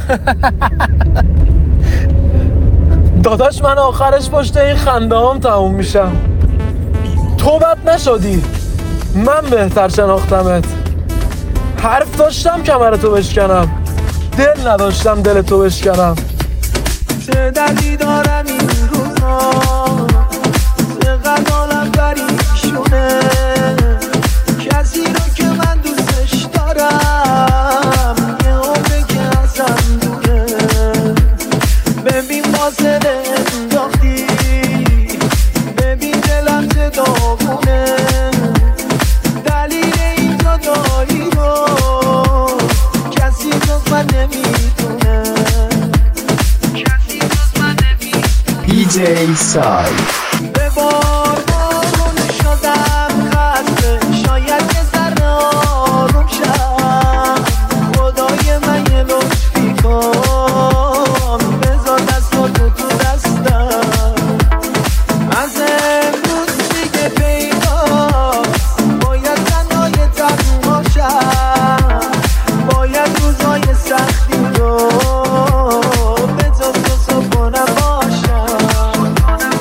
داداش من آخرش پشت این خنده هم تموم میشم. تو بد نشدی، من بهتر شناختمت. حرف داشتم کمرتو بشکنم، دل نداشتم دلتو بشکنم. چه دردی دارم این روزا، چقدر حالم پریشونه. کسی رو که من دوستش دارم یه عمره که ازم دوره. ببین فاصله انداختی، ببین دلم چه داغونه. دلیل این جدایی رو کسی جز من نمیدونه. PJ Sai. به بارون شدم خسته، شاید یه ذره آروم شم. خدای من یه لطفی کن، بذار دستاتو تو دستم. از امروز دیگه پیداست، باید تنهای تنها شم. باید روزای سختی رو به تو صبحانم باشم.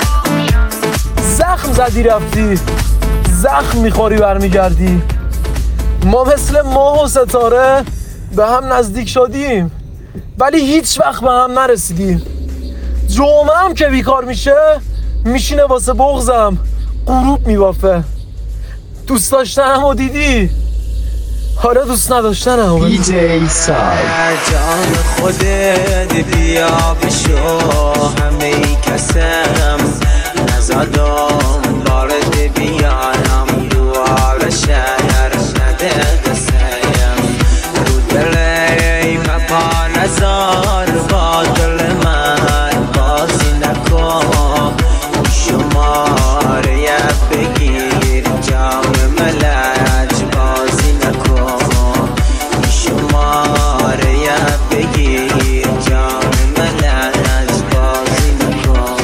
زخم زدی رفتی، زخم میخوری برمیگردی. ما مثل ماه و ستاره به هم نزدیک شدیم ولی هیچ وقت به هم نرسیدیم. جمعه هم که بیکار میشه میشینه واسه بغضم غروب میبافه. دوست داشتنم و دیدی، حالا دوست نداشتنم. PJ Sai. جان خودت بیا بشو، همه ای کسم نزدم بارد بیانم. دوار شهر نده قسیم، رو دلی مپا نزار با دل من بازی نکن. شماره بگیر جام ملج بازی نکن. شماره بگیر جام ملج بازی نکن.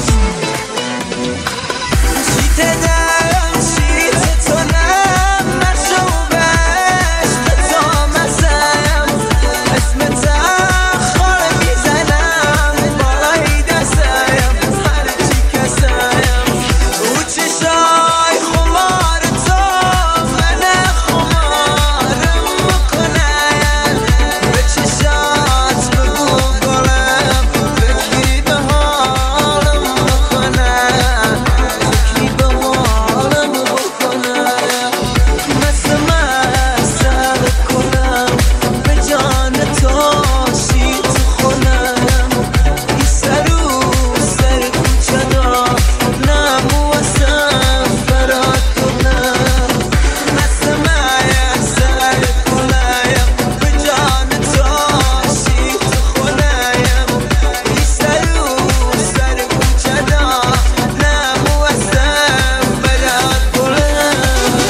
شیت دلم شیت تو نم مشوبش به تو مزم. اسم تخار میزنم بالای دستم هرچی کسم. او چشای خمار تو من خمارم میکنن. به چشات بگو گلم فکری به حالم میکنن. فکری به حالم میکنن. مثل مسل کنم به جان تو شیت خونم. ای سرو سر کوچه دا نمو اسم برات کنم. مثل مسل کنم به جان تو شیت خونم. ای سرو سر کوچه دا نمو اسم برات کنم.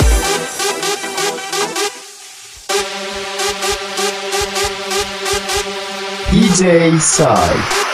PJ Sai.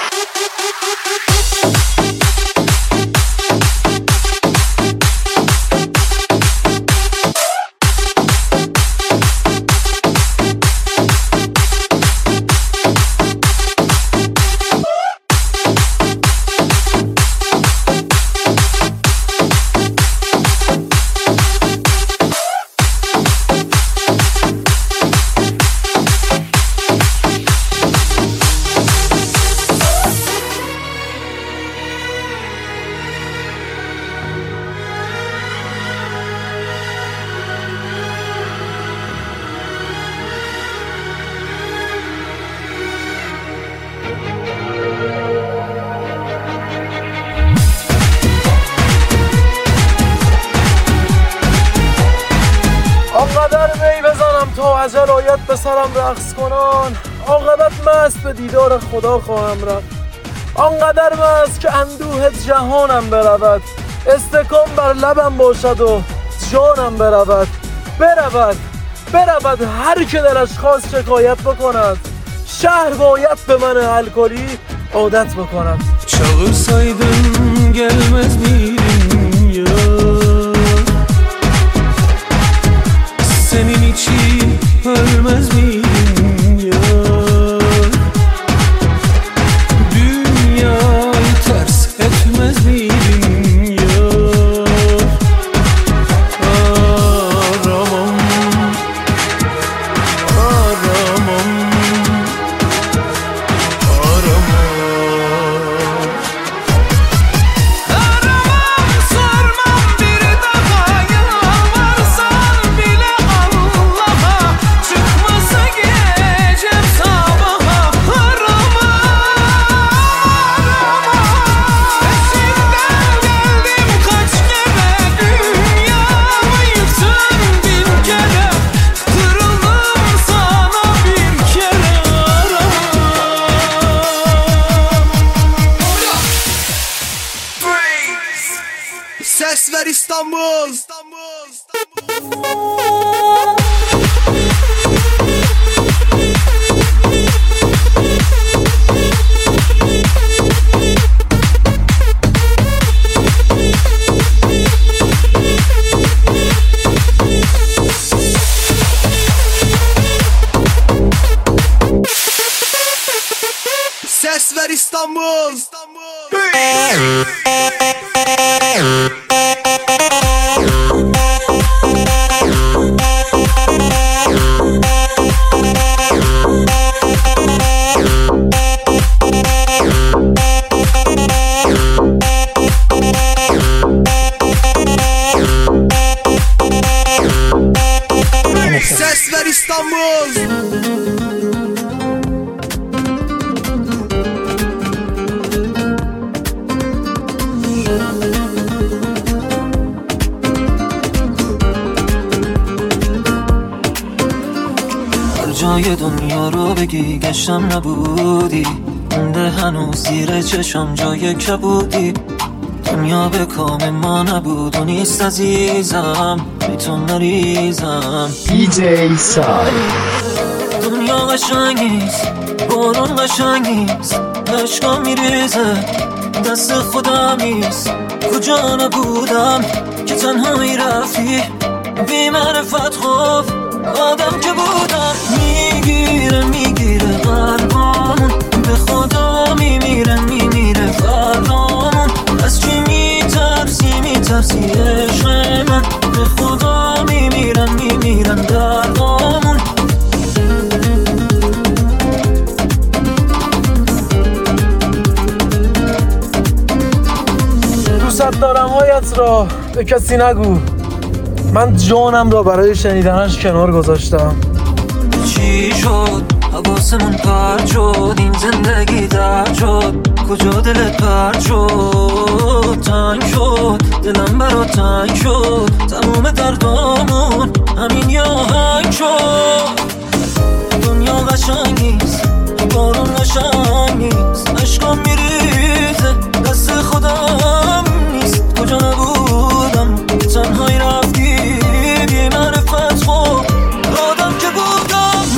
آنقدر می بزنم تا اجل آید به سرم رقص کنان. عاقبت مست به دیدار خدا خواهم رفت. آنقدر مست که اندوه جهانم برود. استکان بر لبم باشد و جانم برود. برود هر که دلش خواست شکایت بکند. شهر باید به من الکلی عادت بکند. Çalışsaydım gelmez miydim ya? Senin için ölmez miydim ya? ver İstanbul. Ses ver İstanbul. Ses ver İstanbul. جای دنیا رو بگی گشتم نبودی، مونده هنوز زیر چشم جای کبودی. دنیا به کام ما نبود و نیست عزیزم، میتون مریضم. DJ سای. دنیا قشنگ نیست، بارون قشنگ نیست، عشقا میریزه دست خودم نیست. کجا نبودم که تنهایی رفتی، بی معرفت خوف آدم که بودم. میگیره قلبامون، به خدا میمیره فرامون. از چی میترسی عشق من، به خدا میمیرن دردامون. دوست دارم هایت را به کسی نگو، من جانم را برای شنیدنش کنار گذاشتم. چی شد حواسمون پرد شد، این زندگی درد شد، کجا دلت پرد شد. تنگ شد دلم برا تنگ شد، تمام دردامون همین یه آهنگ شد. دنیا قشنگ نیست، بارون قشنگ نیست، عشقام میریزه دست خودم نیست. کجا نبودم که تنهایی رفتی، بی معرفت خوب آدم که بودم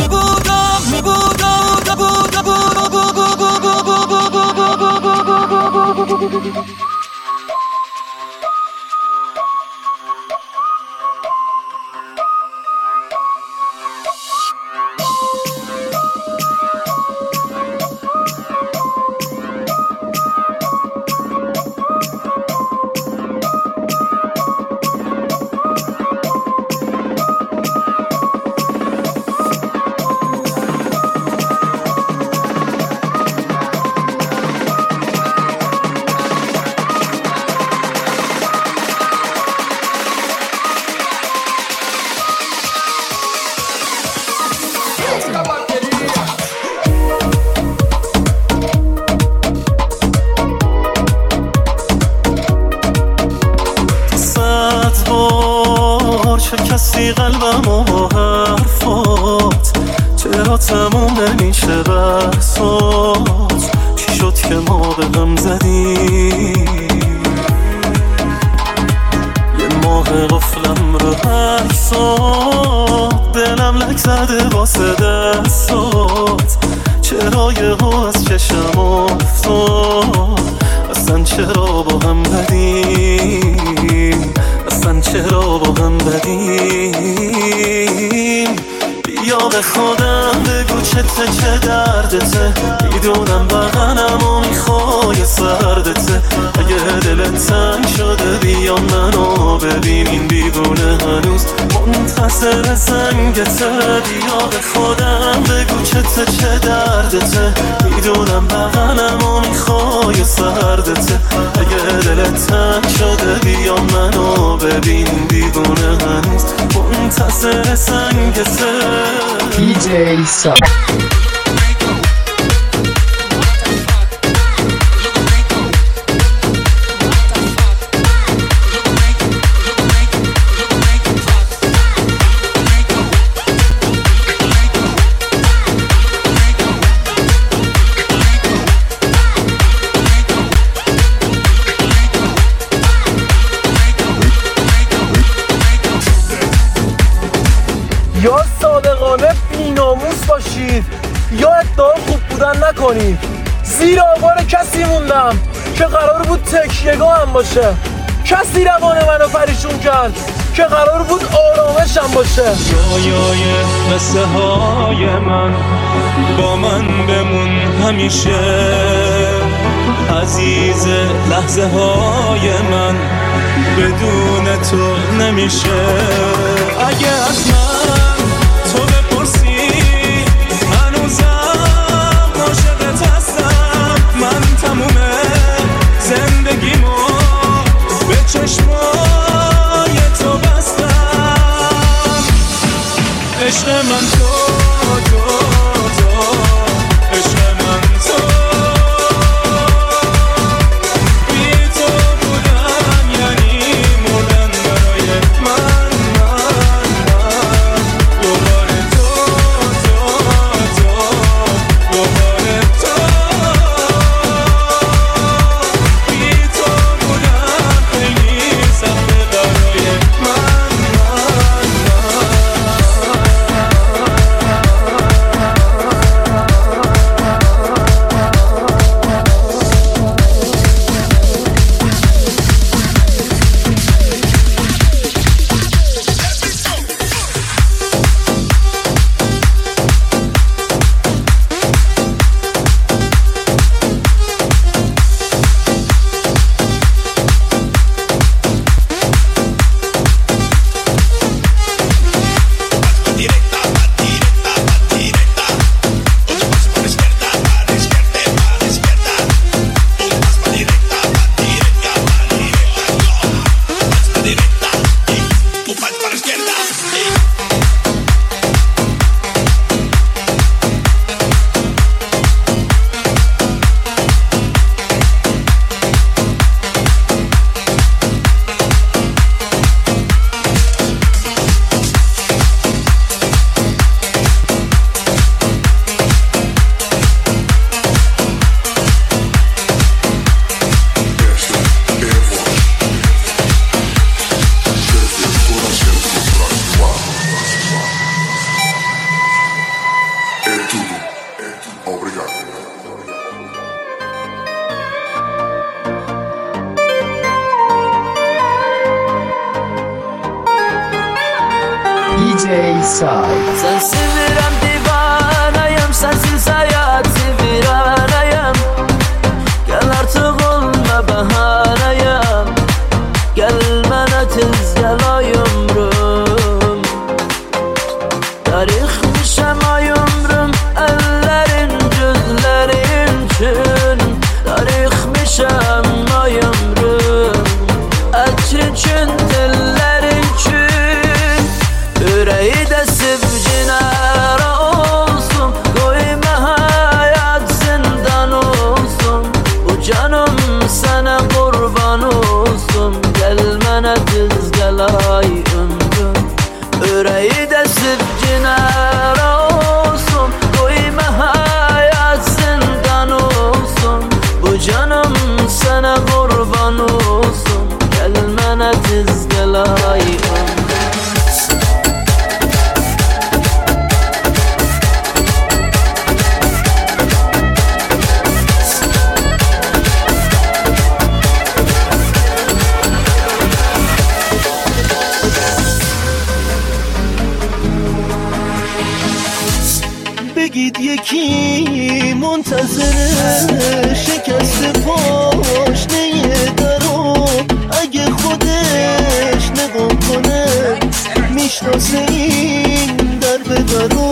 چه کسی قلبم و حرفات، چرا تموم نمیشه بحثات. چی شد که ما به هم زدیم، یه ماه قفلم رو عکسات، دلم لک زده واسه دستات. چرا یهو از چشم افتاد، اصلا چرا با هم بدیم، اصلا چرا با هم بدیم. بیا به خودم بگو چه دردته، میدونم بغنم و میخوای سردته. اگه دلت تنگ شده بیا منو ببین، این دیوونه هنوز منتظر زنگته. بیا به خودم بگو چه دردته، میدونم بغنم و میخوای سردته. اگه دلت تنگ شده بیا منو ببین، این دیوونه هنوز منتظر زنگته. DJ سای. نکنیم. زیر آوار کسی موندم که قرار بود تکیهگاه هم باشه، کسی روان منو پریشون کرد که قرار بود آرامشم باشه. جایای قصه های من با من بمون همیشه، عزیز لحظه های من بدون تو نمیشه. اگه از من تو بپرسی هنوزم عاشقت هستم، من تموم زندگیمو به چشمای تو بستم. عشق من تو عشق من تو، بی تو بودن یعنی مردن برای من دوباره تو دوباره تو، بی تو بودن خیلی سخته برای من. DJ Side. Sensiz virem divanayım, sensiz hayat viranayım. Gel artık olma bahanayım, gelmene tez gel ay ömrüm. Tarixmişem ay ömrüm, ellerin gözlerin için. Tarixmişem ay ömrüm, etrin için dillerin için. Yüreği de sevcinler olsun, koyma hayat zindan olsun. Bu canım sana kurban olsun, gelmene tez gel ay ömrüm. Yüreği de sevcinler olsun, koyma hayat zindan olsun. Bu canım sana kurban olsun, gelmene tez gel ay ömrüm. بگید یکی منتظر شکست پاشنه درو، اگه خودش نگاه کنه میشناسه این در به درو.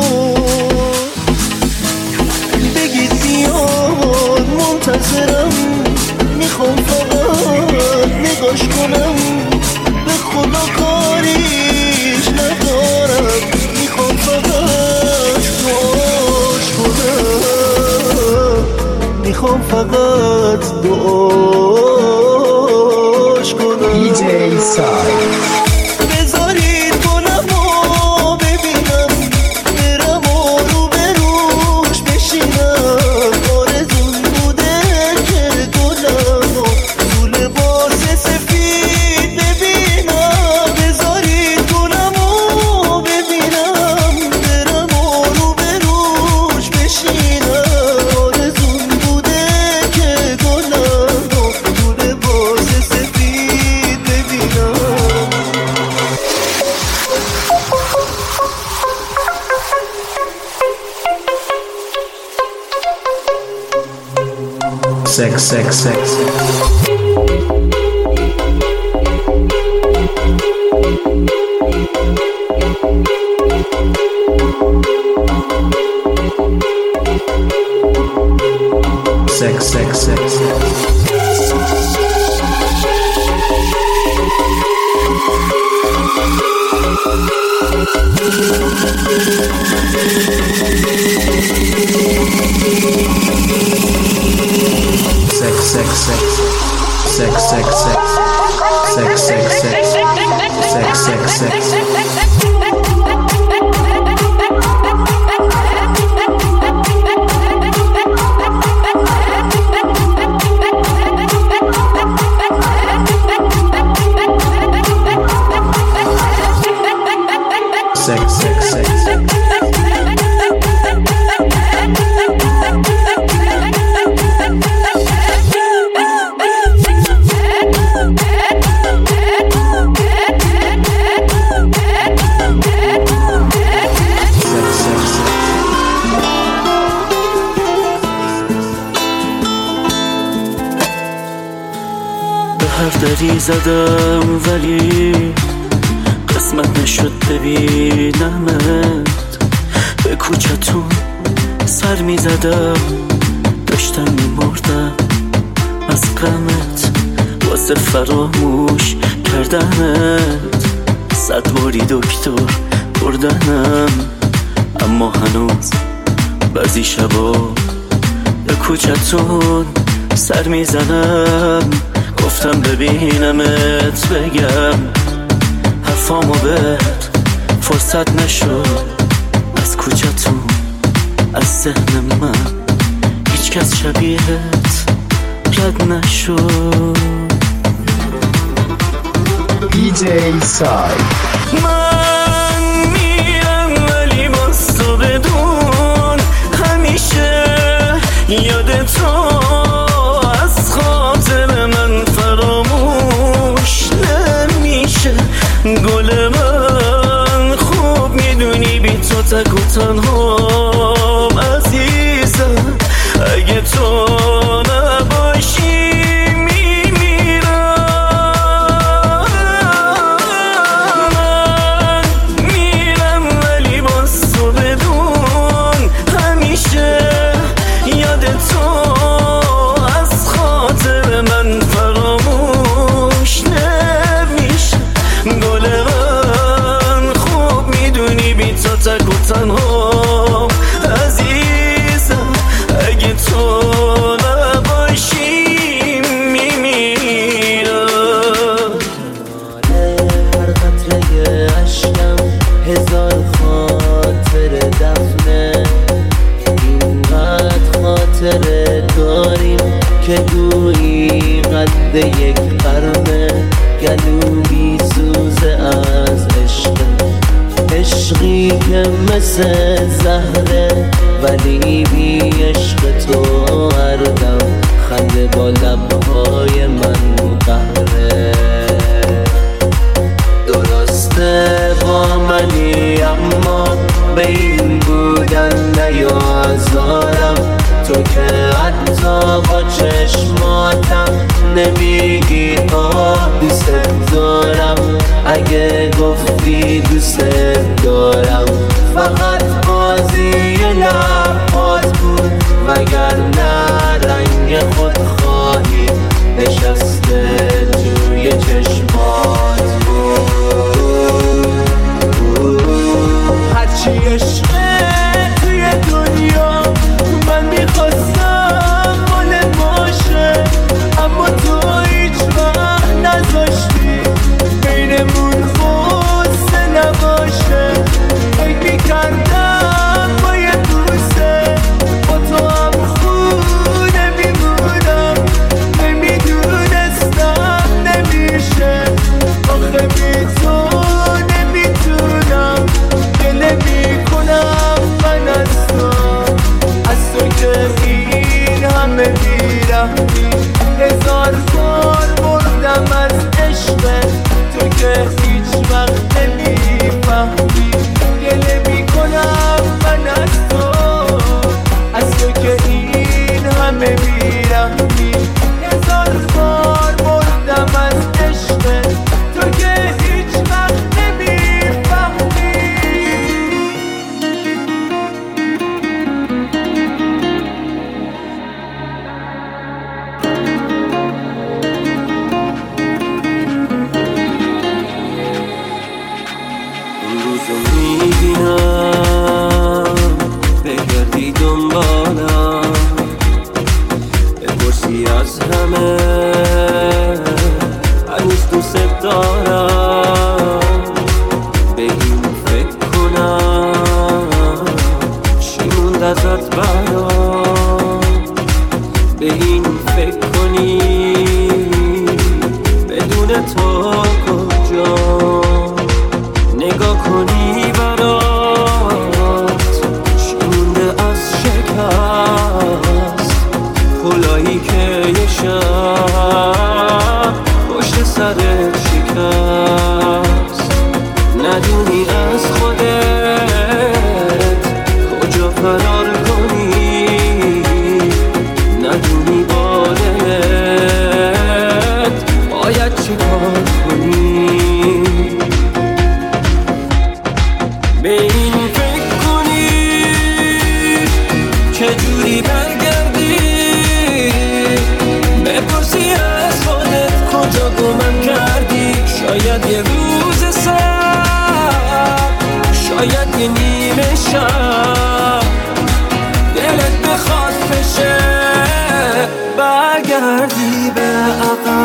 بگید بیاد منتظرم، میخوام فقط نگاش کنم، به خدا کاریش ندارم، میخوام فقط دعاش کنم، میخوام فقط دعاش کنم. DJ Side. بذارید کنم و ببینم، برم و رو به روش بشینم. آرزون بوده که گلم و تو لباس سفید ببینم. بذارید کنم و ببینم، برم و رو به روش بشینم. sex. دری زدم ولی قسمت نشد ببینمت، به کوچتون سر می زدم، داشتم می مردم از غمت، واسه فراموش کردنت 100 باری دکتر بردنم، اما هنوز بعضی شبا به کوچتون سر می زنم، گفتم ببینمت بگم حرفامو بهت فرصت نشد، از کوچتون از ذهن من هیچ کس شبیهت رد نشد. DJ Side. من میرم ولی باز تو بدون همیشه یاد تو از خاطر من فراموش نمیشه. گل من خوب میدونی بی تو تک و تنهام عزیزم، اگه تو نباشی میمیرم. من میرم ولی باز تو بدون همیشه یاد تو از خاطر من فراموش نمیشه. گل من خوب میدونی بی تو تک و تنها عزیزم، اگه تو نباشی میمیرم. هر قطره عشقم 1000 خاطر دفنه، اینقدر خاطره داریم که گویی قد یک قرنه. گلو بی سوزه از عشقی که مثل زهره، ولی بی عشق تو هر دم خنده با لبهای من قهره. درسته با منی اما به این بودن نیازارم، تو که حتی با چشماتم نمیگی آه دوست دارم. اگه گفتی دوست دارم فقط بازی لبات بود، وگرنه رنگ خودخواهی نشسته توی چشمات بود. هرچی عشقه توی دنیا من میخواستم مال باشه، اما تو هیچ وقت نذاشتی بینمون خوصه نباشه. فکر میکردم با یه بوسه با تو هم خونه میمونم، نمیدونستم نمیشه. آخه بی تو نمیتونم، گله میکنم من از تو که این همه بیرحمی. 1000 بار مردم از عشق تو که هیچ وقت نمیفهمی. گله میکنم من از تو که این همه بیرحمی. به این فکر کنی بدون تو کجا نگاه کنی برات چی مونده از شکست پلایی که یه شب پشت سرت شکست ندونی از خودت کجا فرار کنی ندونی با دلت باید چی کار کنی به این فکر کنی چجوری برگردی بپرسی از خودت کجا گمم کردی شاید یه روز سر شاید یه نیمه شب دلت بخواد بشه برگردی به عقب